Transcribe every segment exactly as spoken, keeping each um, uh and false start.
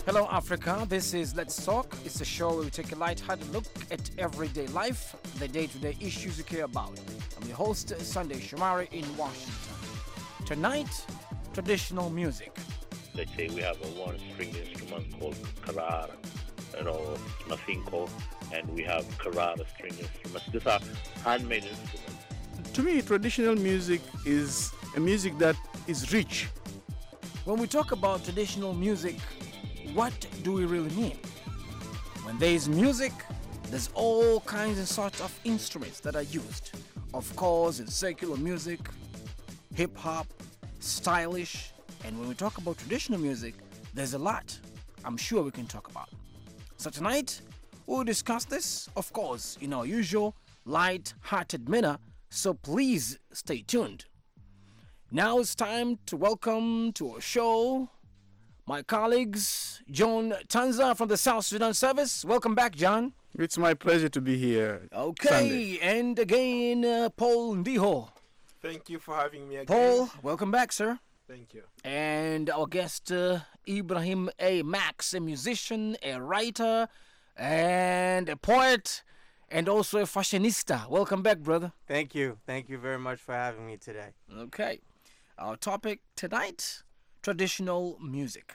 Hello, Africa. This is Let's Talk. It's a show where we take a light-hearted look at everyday life, the day-to-day issues you care about. I'm your host, Sunday Shumari in Washington. Tonight, traditional music. Let's say we have a one-string instrument called karara, you know, mafinko, and we have karara string instruments. These are handmade instruments. To me, traditional music is a music that is rich. When we talk about traditional music, what do we really mean? When there is music, there's all kinds and sorts of instruments that are used. Of course, in secular music, hip-hop, stylish, and when we talk about traditional music, there's a lot I'm sure we can talk about. So tonight, we'll discuss this, of course, in our usual light-hearted manner, so please stay tuned. Now it's time to welcome to our show my colleagues, John Tanza from the South Sudan Service. Welcome back, John. It's my pleasure to be here. Okay, Sunday. and again, uh, Paul Ndiho. Thank you for having me again. Paul, welcome back, sir. Thank you. And our guest, uh, Ibrahim A. Max, a musician, a writer, and a poet, and also a fashionista. Welcome back, brother. Thank you. Thank you very much for having me today. Okay. Our topic tonight, traditional music.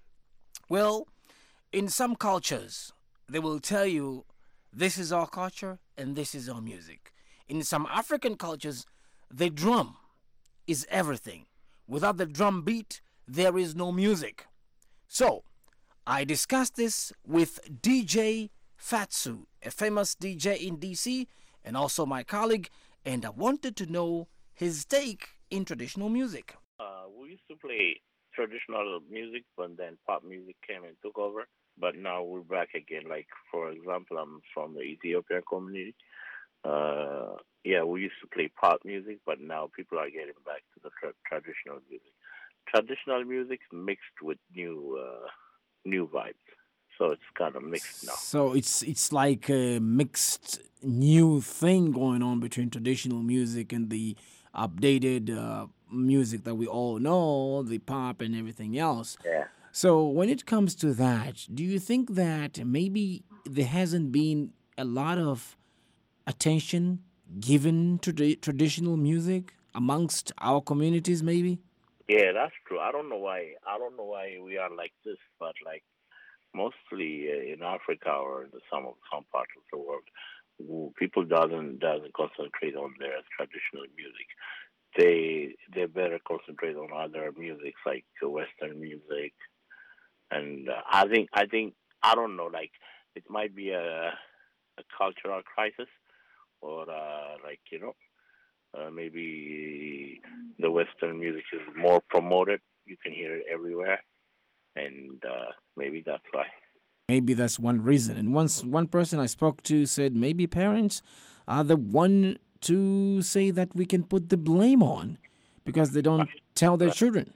Well, in some cultures, they will tell you this is our culture and this is our music. In some African cultures, the drum is everything. Without the drum beat, there is no music. So, I discussed this with D J Fatsu, a famous D J in D C, and also my colleague, and I wanted to know his take in traditional music. Uh, we used to play traditional music, but then pop music came and took over. But now we're back again. Like, for example, I'm from the Ethiopian community. Uh, yeah, we used to play pop music, but now people are getting back to the tra- traditional music. Traditional music mixed with new uh, new vibes. So it's kind of mixed now. So it's it's like a mixed new thing going on between traditional music and the updated uh, music that we all know, the pop and everything else. Yeah. So when it comes to that, do you think that maybe there hasn't been a lot of attention given to the traditional music amongst our communities, maybe? Yeah, that's true. I don't know why. I don't know why we are like this, but like mostly uh, in Africa or in the, some of some parts of the world, w- people doesn't doesn't concentrate on their traditional music. They they better concentrate on other music like uh, Western music, and uh, I think I think I don't know. Like it might be a a cultural crisis, or uh, like you know. Uh, maybe the Western music is more promoted. You can hear it everywhere, and uh, maybe that's why. Maybe that's one reason. And once one person I spoke to said maybe parents are the one to say that we can put the blame on because they don't tell their children.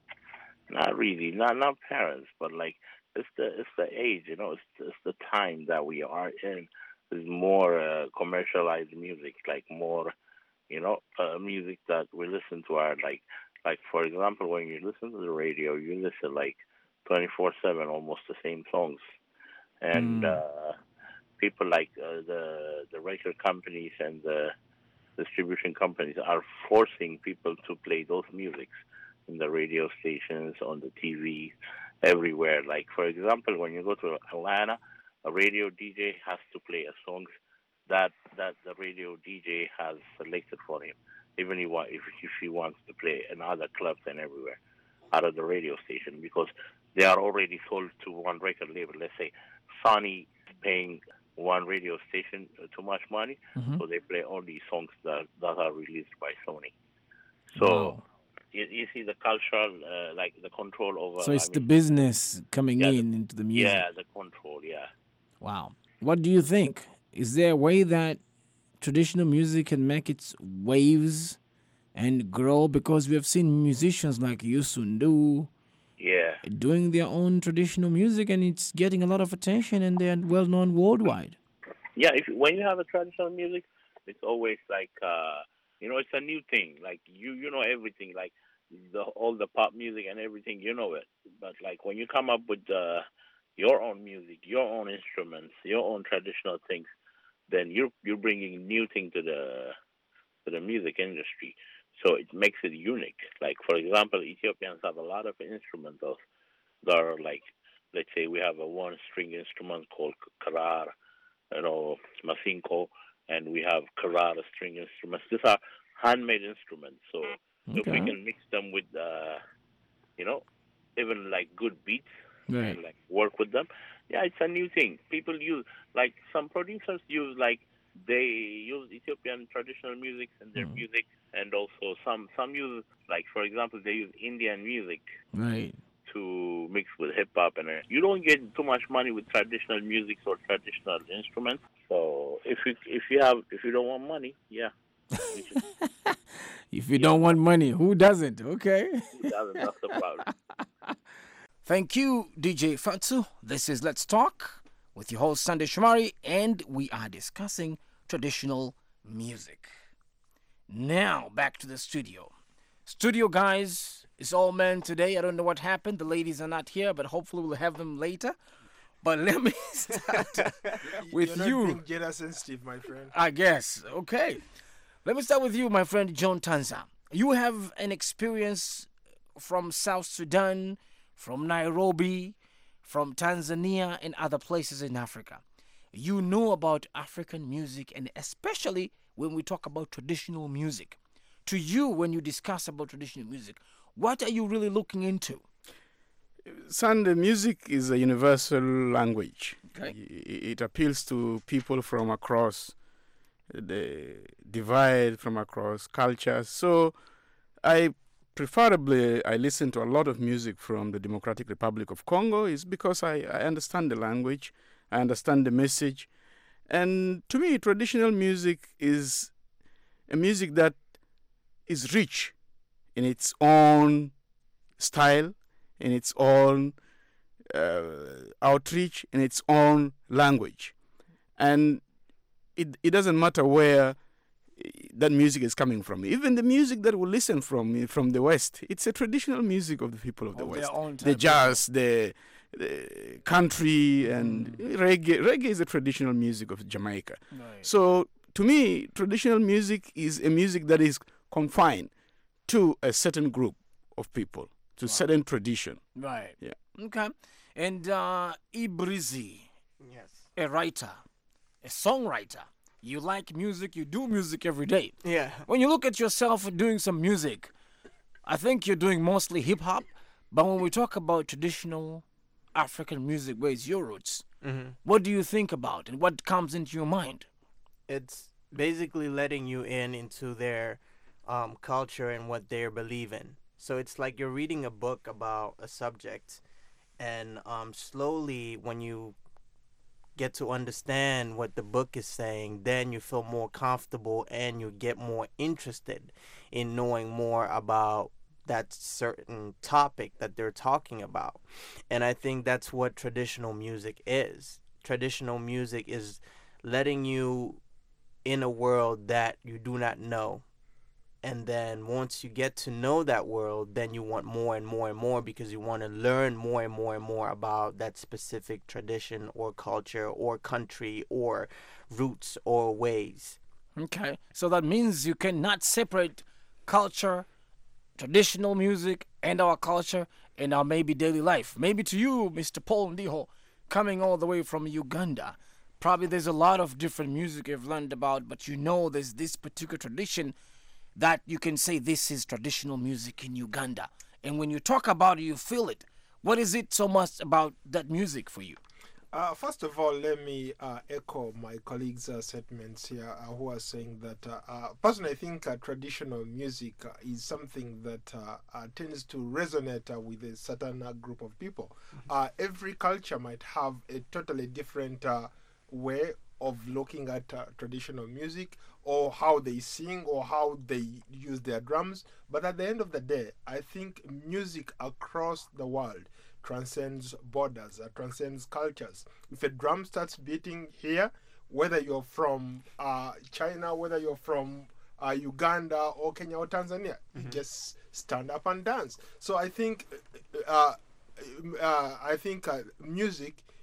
Not really, not not parents, but like it's the it's the age, you know, it's it's the time that we are in. There's more uh, commercialized music, like more, you know, uh, music that we listen to are like like for example, when you listen to the radio, you listen like twenty-four seven, almost the same songs, and Mm. uh, people like uh, the the record companies and the distribution companies are forcing people to play those musics in the radio stations, on the T V, everywhere. Like, for example, when you go to Atlanta, a radio D J has to play a song that that the radio D J has selected for him, even he wa- if, if he wants to play in other clubs and everywhere out of the radio station, because they are already sold to one record label. Let's say Sony is paying one radio station too much money, Mhm. so they play only songs that, that are released by Sony. So Wow. you, you see the cultural, uh, like the control over. So it's I the mean, business coming yeah, the, in into the music. yeah, the control, yeah. Wow. What do you think? Is there a way that traditional music can make its waves and grow? Because we have seen musicians like Yusundu Yeah, doing their own traditional music and it's getting a lot of attention and they're well known worldwide. yeah. If when you have a traditional music, it's always like uh, you know, it's a new thing. Like you, you know everything. Like the all the pop music and everything, you know it. But like when you come up with uh, your own music, your own instruments, your own traditional things, then you're you're bringing new thing to the to the music industry. So it makes it unique. Like for example, Ethiopians have a lot of instruments that are like, let's say we have a one string instrument called karar, you know, masinko, and we have karar string instruments. These are handmade instruments. So if we Okay. can mix them with, uh, you know, even like good beats Right. and like work with them, yeah, it's a new thing. People use, like some producers use like they use Ethiopian traditional music in their music, and also some some use, like for example, they use Indian music Right. to mix with hip hop, and uh, you don't get too much money with traditional music or traditional instruments. So if you if you have if you don't want money, yeah, you should, If you don't want money, who doesn't? Okay. that's, that's the problem. Thank you, D J Fatsu. This is Let's Talk with your host, Sunday Shomari, and we are discussing traditional music. Now, back to the studio. Studio guys, it's all men today. I don't know what happened. The ladies are not here, but hopefully we'll have them later. But let me start with You're not you. being gender sensitive, my friend. I guess. Okay. Let me start with you, my friend John Tanza. You have an experience from South Sudan, from Nairobi, from Tanzania, and other places in Africa. You know about African music, and especially when we talk about traditional music. To you, when you discuss about traditional music, what are you really looking into? Son, the music is a universal language. Okay. I- It appeals to people from across the divide, from across cultures. So I preferably I listen to a lot of music from the Democratic Republic of Congo is because I, I understand the language, I understand the message. And to me, traditional music is a music that is rich in its own style, in its own uh, outreach, in its own language. And it, it doesn't matter where that music is coming from. Even the music that we listen from from the West, it's a traditional music of the people of the Of their West. own The type jazz, the, the country, and reggae. Reggae is a traditional music of Jamaica. Right. So to me, traditional music is a music that is confined to a certain group of people, to certain tradition. Right. Yeah. Okay. And uh, Ibrizi, Yes. a writer, a songwriter. You like music, you do music every day. Yeah. When you look at yourself doing some music, I think you're doing mostly hip hop. But when we talk about traditional African music, where it's your roots, hmm what do you think about and what comes into your mind? It's basically letting you in into their um, culture and what they believe in. So it's like you're reading a book about a subject, and um, slowly, when you get to understand what the book is saying, then you feel more comfortable and you get more interested in knowing more about that certain topic that they're talking about. And I think that's what traditional music is. Traditional music is letting you in a world that you do not know. And then once you get to know that world, then you want more and more and more because you want to learn more and more and more about that specific tradition or culture or country or roots or ways. Okay. So that means you cannot separate culture, traditional music, and our culture and our maybe daily life. Maybe to you, Mister Paul Ndiho, coming all the way from Uganda, probably there's a lot of different music you've learned about, but you know there's this particular tradition that you can say this is traditional music in Uganda. And when you talk about it, you feel it. What is it so much about that music for you? Uh, first of all, let me uh, echo my colleagues' uh, statements here uh, who are saying that, uh, uh, personally, I think uh, traditional music uh, is something that uh, uh, tends to resonate uh, with a certain uh, group of people. Uh, every culture might have a totally different uh, way of looking at uh, traditional music, or how they sing, or how they use their drums. But at the end of the day, I think music across the world transcends borders, uh, transcends cultures. If a drum starts beating here, whether you're from uh, China, whether you're from uh, Uganda or Kenya or Tanzania, you just stand up and dance. So I think, uh, uh, I think uh, music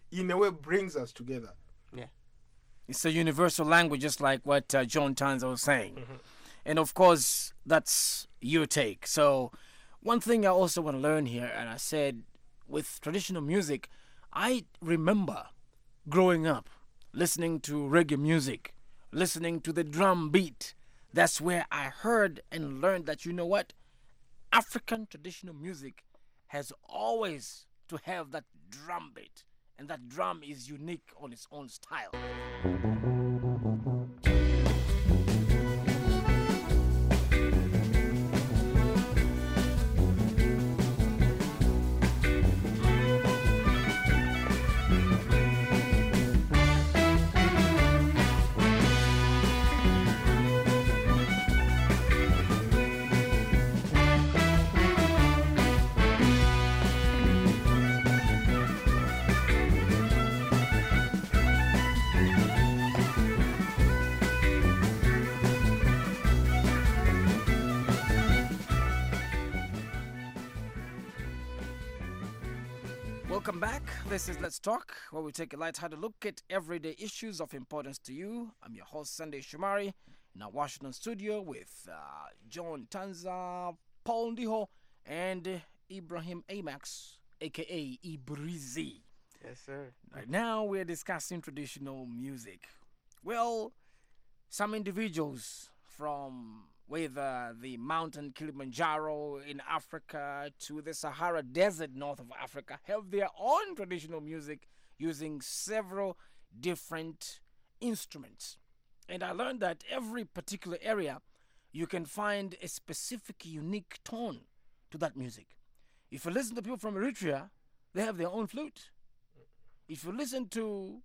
in a way brings us together. Yeah. It's a universal language, just like what uh, John Tanza was saying. Mm-hmm. And of course, that's your take. So one thing I also want to learn here, and I said with traditional music, I remember growing up listening to reggae music, listening to the drum beat. That's where I heard and learned that, you know what, African traditional music has always to have that drum beat, and that drum is unique on its own style. Welcome back. This is Let's Talk, where we take a light-hearted look at everyday issues of importance to you. I'm your host, Sunday Shumari, in our Washington studio with uh, John Tanza, Paul Ndiho, and uh, Ibrahim Amax, a k a. Ibrizi. Yes, sir. Right now, we're discussing traditional music. Well, some individuals from whether the mountain Kilimanjaro in Africa to the Sahara Desert north of Africa have their own traditional music using several different instruments. And I learned that every particular area, you can find a specific unique tone to that music. If you listen to people from Eritrea, they have their own flute. If you listen to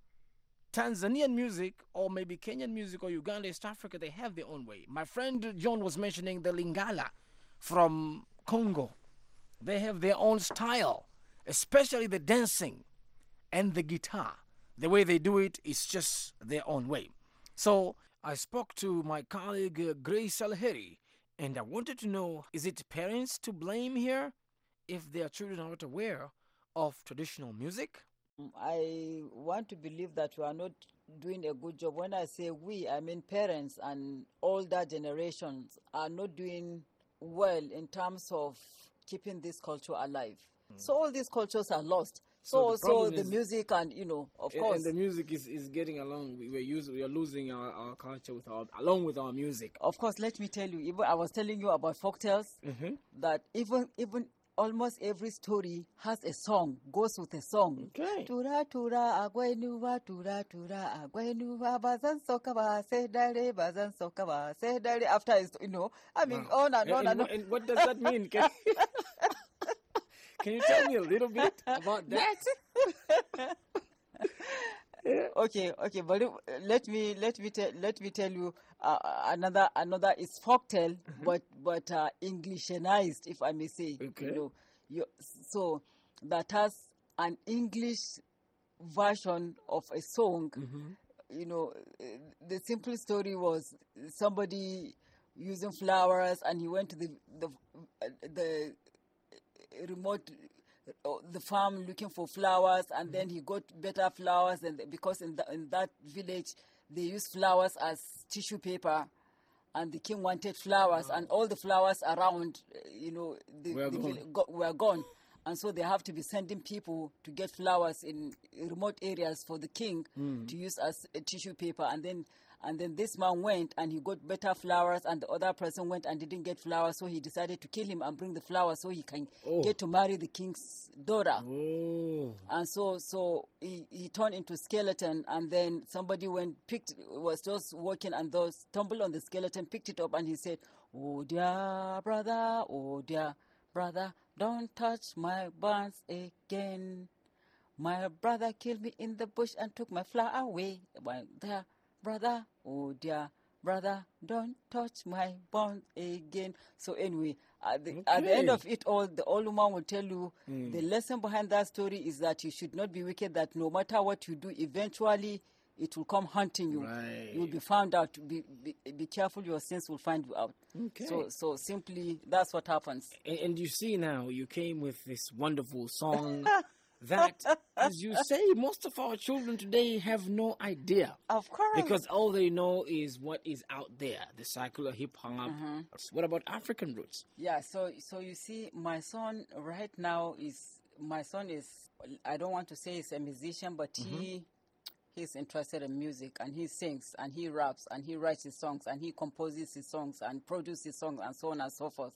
Tanzanian music, or maybe Kenyan music, or Uganda, East Africa, they have their own way. My friend John was mentioning the Lingala from Congo. They have their own style, especially the dancing and the guitar. The way they do it is just their own way. So I spoke to my colleague uh, Grace Alheri, and I wanted to know, is it parents to blame here if their children are not aware of traditional music? I want to believe that we are not doing a good job. When I say we, I mean parents and older generations are not doing well in terms of keeping this culture alive. Mm. So all these cultures are lost. So so, so the is, music and, you know, of and, course. And the music is, is getting along. We are using, we are losing our, our culture with our, along with our music. Of course, let me tell you, even I was telling you about folktales, mm-hmm. that even even almost every story has a song, goes with a song. Okay. Tura tura agwenuva tura tura agwenuva bazan sokaba sedare bazan sokaba sedare. After is, you know, I mean, wow. on and, and on and, and on. And what does that mean? Can, can you tell me a little bit about that? Yeah. Okay, okay, but let me let me tell let me tell you uh, another another is folktale, mm-hmm. but but uh, Englishanized, if I may say. Okay. You know, you, so that has an English version of a song. Mm-hmm. You know, the simple story was somebody using flowers, and he went to the the the remote. the farm looking for flowers, and mm-hmm. then he got better flowers, and because in, the, in that village they use flowers as tissue paper, and the king wanted flowers, wow. and all the flowers around, you know, the, were, the gone. Vill- go, were gone, and so they have to be sending people to get flowers in remote areas for the king mm. to use as a tissue paper, and then And then this man went and he got better flowers, and the other person went and didn't get flowers, so he decided to kill him and bring the flowers so he can oh. get to marry the king's daughter. Oh. And so so he, he turned into a skeleton, and then somebody went, picked, was just walking, and those stumbled on the skeleton, picked it up, and he said, "Oh dear brother, oh dear brother, don't touch my buns again. My brother killed me in the bush and took my flower away. My dear brother, oh dear brother, don't touch my bones again." So anyway, at the, okay. at the end of it all, the old woman will tell you mm. the lesson behind that story is that you should not be wicked, that no matter what you do, eventually it will come hunting you. Right. You will be found out. Be, be, be careful, your sins will find you out. Okay. So so simply, that's what happens. And, and you see now, you came with this wonderful song that, as you say, most of our children today have no idea. Of course. Because all they know is what is out there, the secular hip hop. What about African roots? Yeah, so so you see, my son right now is my son is I don't want to say he's a musician, but he he's interested in music, and he sings and he raps and he writes his songs and he composes his songs and produces his songs and so on and so forth.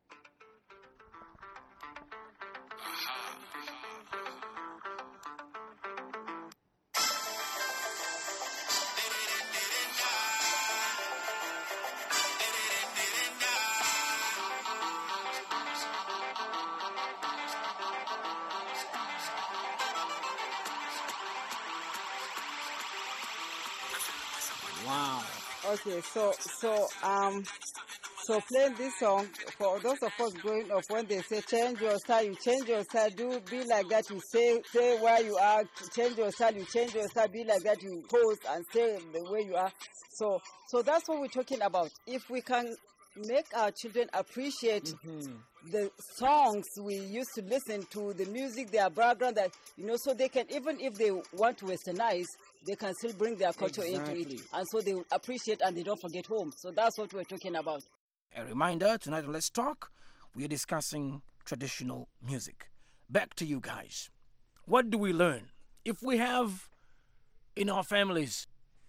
Wow. Okay, so so um so playing this song for those of us growing up, when they say change your style, you change your style, do be like that, you say say where you are, change your style, you change your style, be like that, you pose and stay the way you are. So so that's what we're talking about. If we can make our children appreciate the songs we used to listen to, the music, their background, that you know, so they can, even if they want to westernize, they can still bring their culture Exactly. into it, and so they will appreciate and they don't forget home. So that's what we're talking about. A reminder, tonight on Let's Talk, we are discussing traditional music. Back to you guys. What do we learn? If we have in our families,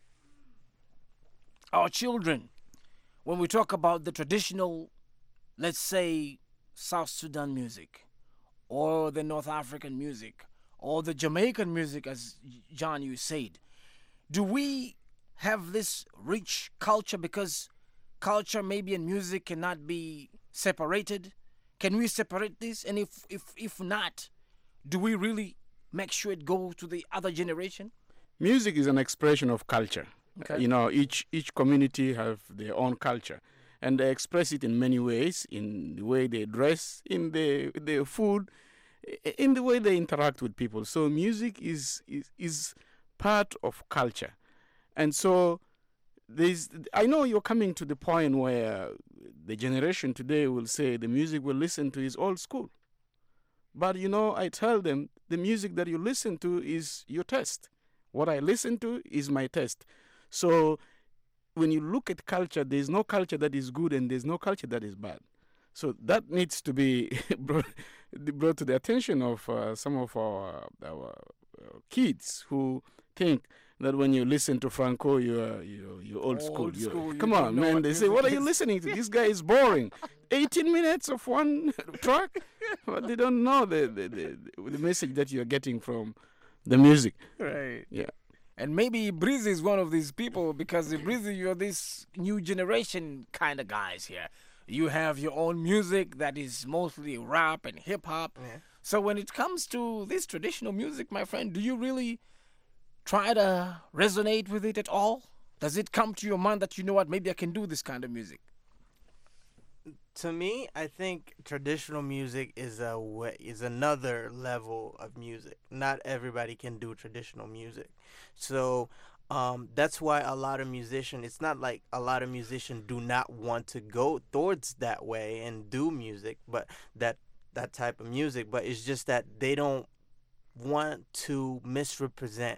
our children, when we talk about the traditional, let's say, South Sudan music, or the North African music, or the Jamaican music, as John, you said, do we have this rich culture? Because culture maybe and music cannot be separated. Can we separate this? And if, if, if not, do we really make sure it goes to the other generation? Music is an expression of culture. Okay. You know, each each community have their own culture, and they express it in many ways, in the way they dress, in the their food, i- in the way they interact with people. So music is is, is part of culture. And so there's, I know you're coming to the point where the generation today will say the music we listen to is old school. But, you know, I tell them the music that you listen to is your taste. What I listen to is my taste. So when you look at culture, there's no culture that is good and there's no culture that is bad. So that needs to be brought, brought to the attention of uh, some of our, our uh, kids who think that when you listen to Franco, you're, you're, you're old, Old school. You're- school, you come don't on, know man. what They say, music what are you is." listening to? This guy is boring. eighteen minutes of one track? But they don't know the, the, the, the message that you're getting from the music. Right. Yeah. And maybe Breezy is one of these people, because Breezy, you're this new generation kind of guys here. You have your own music that is mostly rap and hip hop. Yeah. So when it comes to this traditional music, my friend, do you really try to resonate with it at all? Does it come to your mind that, you know what, maybe I can do this kind of music? To me, I think traditional music is a way, is another level of music. Not everybody can do traditional music, so um, that's why a lot of musicians. It's not like a lot of musicians do not want to go towards that way and do music, but that that type of music. But it's just that they don't want to misrepresent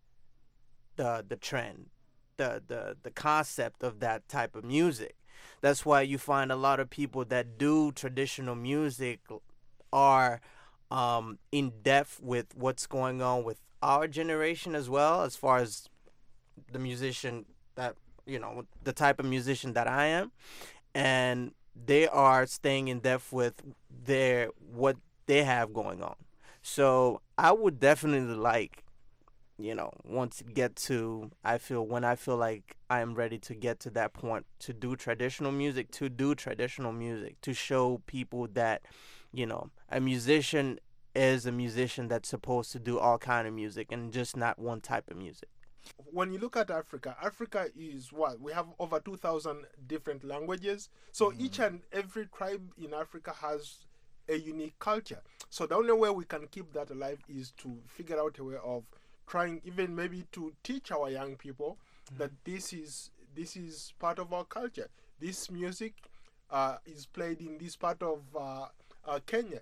the the trend, the the the concept of that type of music. That's why you find a lot of people that do traditional music are um, in depth with what's going on with our generation as well, as far as the musician that, you know, the type of musician that I am. And they are staying in depth with their what they have going on. So I would definitely like, you know, want to get to, I feel, when I feel like I'm ready to get to that point to do traditional music, to do traditional music, to show people that, you know, a musician is a musician that's supposed to do all kind of music and just not one type of music. When you look at Africa, Africa is what? We have over two thousand different languages. So each and every tribe in Africa has a unique culture. So the only way we can keep that alive is to figure out a way of trying, even maybe to teach our young people that this is this is part of our culture. This music uh, is played in this part of uh, uh, Kenya,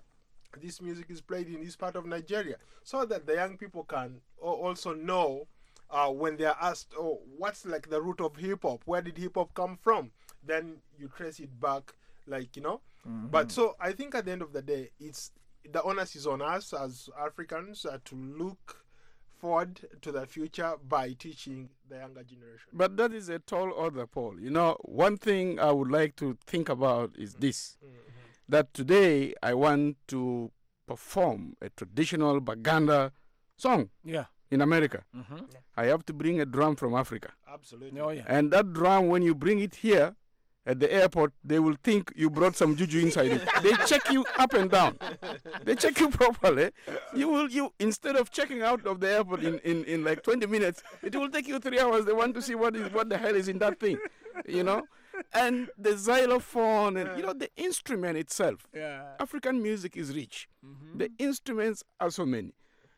this music is played in this part of Nigeria, so that the young people can also know uh, when they are asked, oh, what's like the root of hip hop? Where did hip hop come from? Then you trace it back, like, you know. Mm-hmm. But so I think at the end of the day, it's the onus is on us as Africans uh, to look forward to the future by teaching the younger generation. But that is a tall order, Paul. You know, one thing I would like to think about is this. Mm-hmm. That today I want to perform a traditional Baganda song yeah. in America. Mm-hmm. Yeah. I have to bring a drum from Africa. Absolutely. Oh, yeah. And that drum, when you bring it here at the airport, they will think you brought some juju inside it. They check you up and down. They check you properly. You will, you instead of checking out of the airport in, in, in like twenty minutes, it will take you three hours. They want to see what is what the hell is in that thing, you know. And the xylophone and, you know, the instrument itself. Yeah. African music is rich. Mm-hmm. The instruments are so many.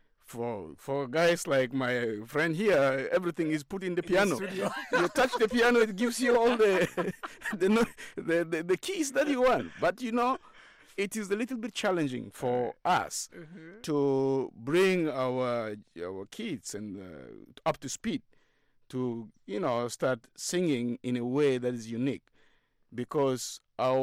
For for guys like my friend here, everything is put in the piano. You touch the piano, it gives you all the the, no- the, the the keys that you want. But, you know, it is a little bit challenging for us Mm-hmm. to bring our our kids and uh, up to speed to, you know, start singing in a way that is unique, because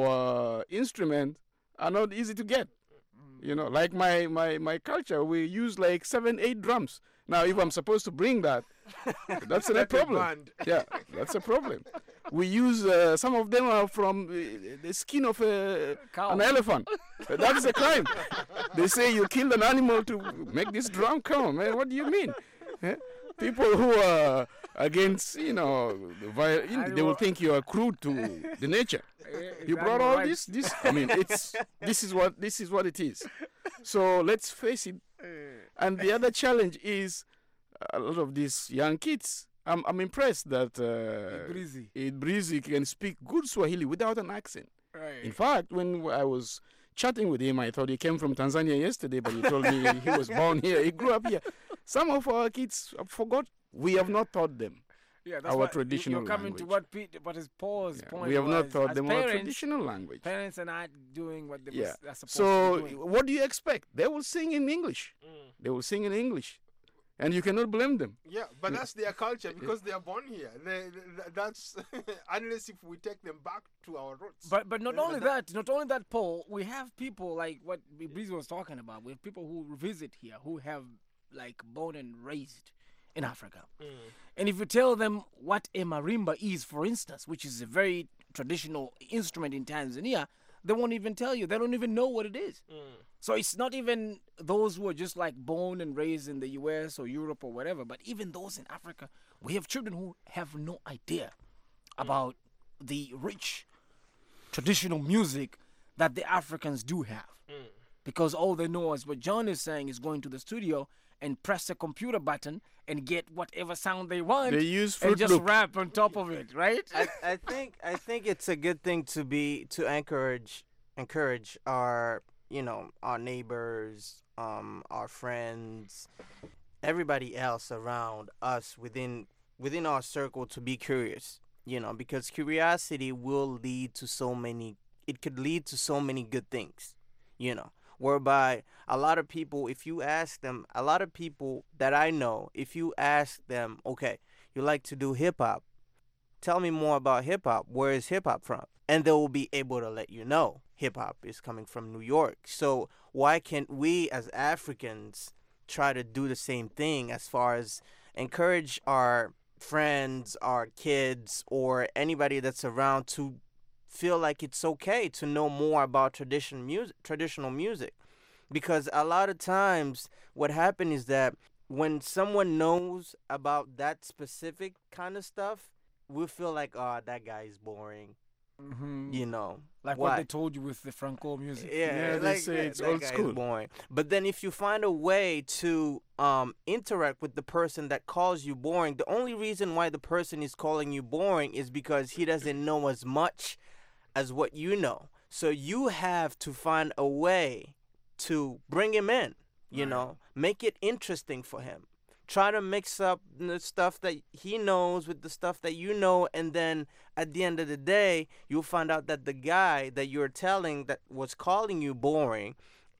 our instruments are not easy to get. You know, like my, my, my culture, we use like seven, eight drums. Now, if I'm supposed to bring that, that's a problem. Yeah, that's a problem. We use, uh, some of them are from uh, the skin of a, an elephant. That is a crime. They say you killed an animal to make this drum come. Man, what do you mean? Eh? People who are against, you know, the viol- they will think you are crude to the nature. You brought all this, this. I mean, it's this is what this is what it is. So let's face it. And the other challenge is a lot of these young kids. I'm I'm impressed that uh, Breezy. Breezy can speak good Swahili without an accent. Right. In fact, when I was chatting with him, I thought he came from Tanzania yesterday, but he told me he was born here. He grew up here. Some of our kids forgot. We have not taught them. Yeah, that's our why traditional You're coming language. to what Pete, what his Paul's Yeah, point we have not was, taught as them our parents, traditional language. Parents are not doing what they Yeah. are supposed So to be doing. what do you expect? They will sing in English. Mm. They will sing in English, and you cannot blame them. Yeah, but that's their culture because they are born here. They, they, that's unless if we take them back to our roots. But but not Yeah, only but that, not only that, Paul, we have people like what Breezy was talking about. We have people who visit here who have like born and raised in Africa. Mm. And if you tell them what a marimba is, for instance, which is a very traditional instrument in Tanzania, they won't even tell you. They don't even know what it is. Mm. So it's not even those who are just like born and raised in the U S or Europe or whatever, but even those in Africa, we have children who have no idea about the rich traditional music that the Africans do have. Mm. Because all they know is what John is saying is going to the studio and press a computer button and get whatever sound they want They use and Fruit just Loop. rap on top of it, right? I, I think I think it's a good thing to be to encourage encourage our you know our neighbors, um, our friends, everybody else around us within within our circle to be curious. You know, because curiosity will lead to so many. It could lead to so many good things. You know, whereby a lot of people, if you ask them, a lot of people that I know, if you ask them, okay, you like to do hip hop, tell me more about hip hop. Where is hip hop from? And they will be able to let you know hip hop is coming from New York. So why can't we as Africans try to do the same thing as far as encourage our friends, our kids, or anybody that's around to feel like it's okay to know more about tradition music, traditional music? Because a lot of times what happens is that when someone knows about that specific kind of stuff, we feel like, oh, that guy is boring. Mm-hmm. You know, Like why? what they told you with the Franco music. Yeah, Yeah, they like, say yeah, it's that old guy is school. boring. But then if you find a way to um, interact with the person that calls you boring, the only reason why the person is calling you boring is because he doesn't know as much as what you know. So you have to find a way to bring him in, you know, make it interesting for him. Try to mix up the stuff that he knows with the stuff that you know, and then at the end of the day, you'll find out that the guy that you're telling that was calling you boring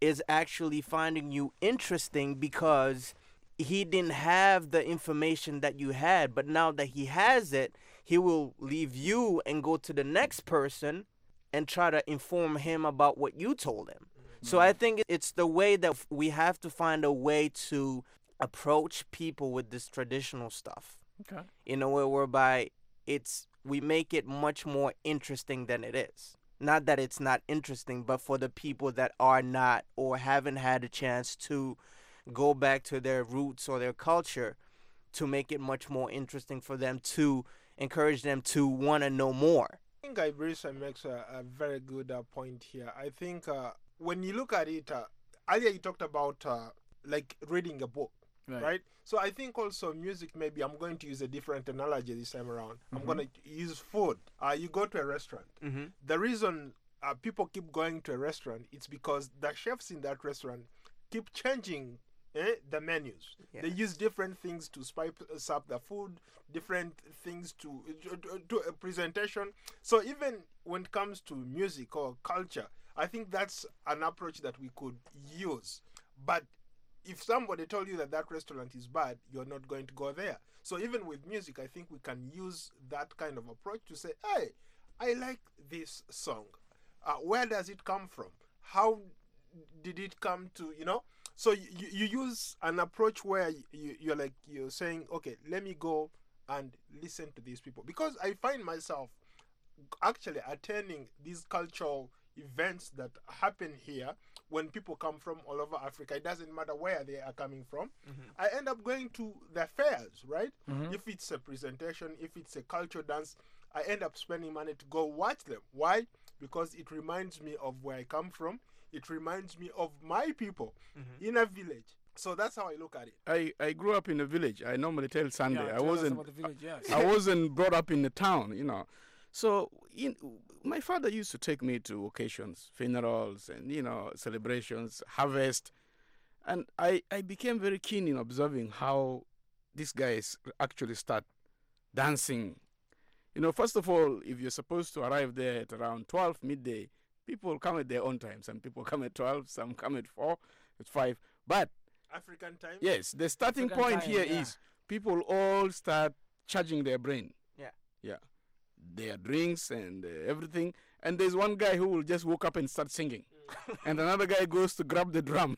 is actually finding you interesting because he didn't have the information that you had, but now that he has it, he will leave you and go to the next person and try to inform him about what you told him. Mm-hmm. So I think it's the way that we have to find a way to approach people with this traditional stuff. Okay. In a way whereby it's we make it much more interesting than it is. Not that it's not interesting, but for the people that are not or haven't had a chance to go back to their roots or their culture, to make it much more interesting for them, to encourage them to want to know more. I think Ibrisa makes a, a very good uh, point here. I think uh, when you look at it, uh, earlier you talked about uh, like reading a book, right. right? So I think also music, maybe I'm going to use a different analogy this time around. Mm-hmm. I'm going to use food. Uh, you go to a restaurant. Mm-hmm. The reason uh, people keep going to a restaurant, it's because the chefs in that restaurant keep changing Eh, the menus. Yeah. They use different things to spice up the food, different things to, to, to a presentation. So even when it comes to music or culture, I think that's an approach that we could use. But if somebody told you that that restaurant is bad, you're not going to go there. So even with music, I think we can use that kind of approach to say, hey, I like this song. Uh, where does it come from? How did it come to, you know? So you, you use an approach where you, you're like, you're saying, okay, let me go and listen to these people. Because I find myself actually attending these cultural events that happen here when people come from all over Africa. It doesn't matter where they are coming from. Mm-hmm. I end up going to the fairs, right? Mm-hmm. If it's a presentation, if it's a cultural dance, I end up spending money to go watch them. Why? Because it reminds me of where I come from. It reminds me of my people mm-hmm. in a village. So that's how I look at it. I, I grew up in a village. I normally tell Sunday. Yeah, I tell wasn't. us about the village, yes. I wasn't brought up in the town, you know. So in, my father used to take me to occasions, funerals, and you know celebrations, harvest, and I, I became very keen in observing how these guys actually start dancing. You know, first of all, if you're supposed to arrive there at around twelve midday, people come at their own time. Some people come at twelve, some come at four, at five. But African time? Yes, the starting African point time, here yeah. is people all start charging their brain. Yeah. Yeah. Their drinks and uh, everything. And there's one guy who will just wake up and start singing. Mm. And another guy goes to grab the drum.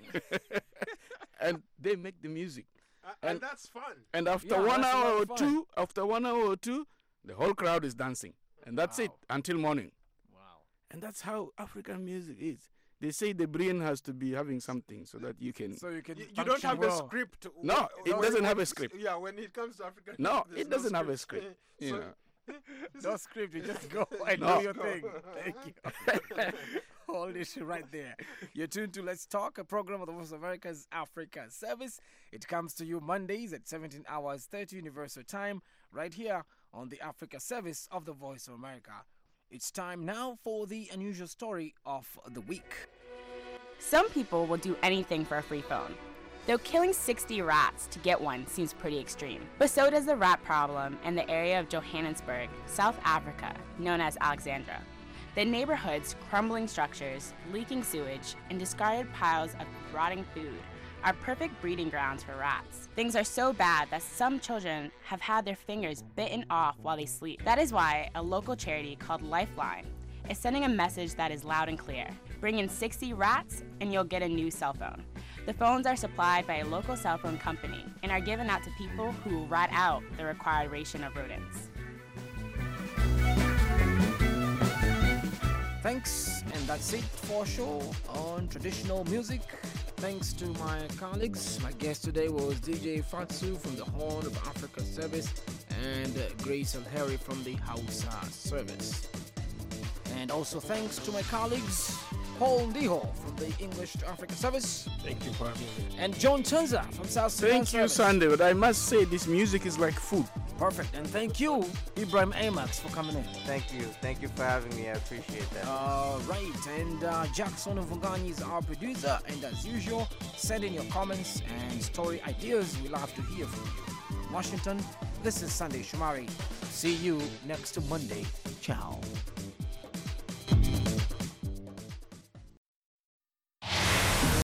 And they make the music. Uh, and, and that's fun. And after Yeah, one that's a hour lot or of fun. two, after one hour or two, the whole crowd is dancing. And that's Wow. it until morning. Wow. And that's how African music is. They say the brain has to be having something so that you can. So you can. You, you don't function have well. a script. No, it When- doesn't have when- a script. Yeah, when it comes to African No, there's it doesn't have a script. So- You know. No script, you just go and No. do your thing. Thank you. Hold this shit right there. You're tuned to Let's Talk, a program of the Voice of America's Africa Service. It comes to you Mondays at seventeen hours thirty Universal Time, right here on the Africa Service of the Voice of America. It's time now for the unusual story of the week. Some people will do anything for a free phone. Though killing sixty rats to get one seems pretty extreme. But so does the rat problem in the area of Johannesburg, South Africa, known as Alexandra. The neighborhood's crumbling structures, leaking sewage, and discarded piles of rotting food are perfect breeding grounds for rats. Things are so bad that some children have had their fingers bitten off while they sleep. That is why a local charity called Lifeline is sending a message that is loud and clear. Bring in sixty rats and you'll get a new cell phone. The phones are supplied by a local cell phone company and are given out to people who will rat out the required ration of rodents. Thanks, and that's it for our show on traditional music. Thanks to my colleagues. My guest today was D J Fatsu from the Horn of Africa Service and uh, Grace Alheri from the Hausa Service. And also thanks to my colleagues, Paul Diho from the English to Africa Service. Thank you for having me. And John Tunza from South Sudan Thank you, Service. Sunday. But I must say, this music is like food. Perfect. And thank you, Ibrahim Amax, for coming in. Thank you. Thank you for having me. I appreciate that. All right. And uh, Jackson Vungani is our producer. And as usual, send in your comments and story ideas. We love to hear from you. Washington, this is Sunday Shumari. See you next Monday. Ciao.